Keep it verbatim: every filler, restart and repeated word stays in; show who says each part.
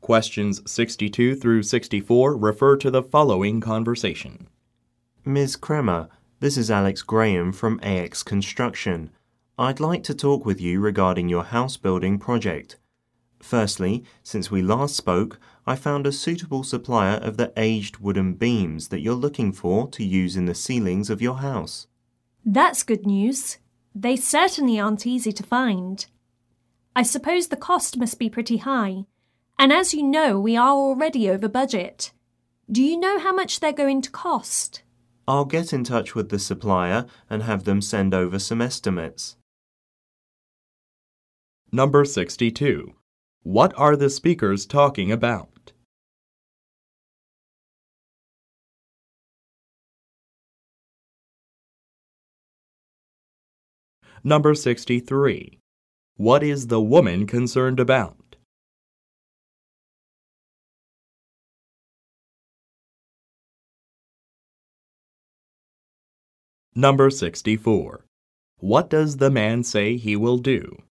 Speaker 1: Questions sixty-two through sixty-four refer to the following conversation.
Speaker 2: Miz Kremer, this is Alex Graham from A X Construction. I'd like to talk with you regarding your house building project. Firstly, since we last spoke, I found a suitable supplier of the aged wooden beams that you're looking for to use in the ceilings of your house.
Speaker 3: That's good news. They certainly aren't easy to find. I suppose the cost must be pretty high, and as you know, we are already over budget. Do you know how much they're going to cost?
Speaker 2: I'll get in touch with the supplier and have them send over some estimates.
Speaker 1: Number sixty-two. What are the speakers talking about? Number sixty-three. What is the woman concerned about? Number sixty-four. What does the man say he will do?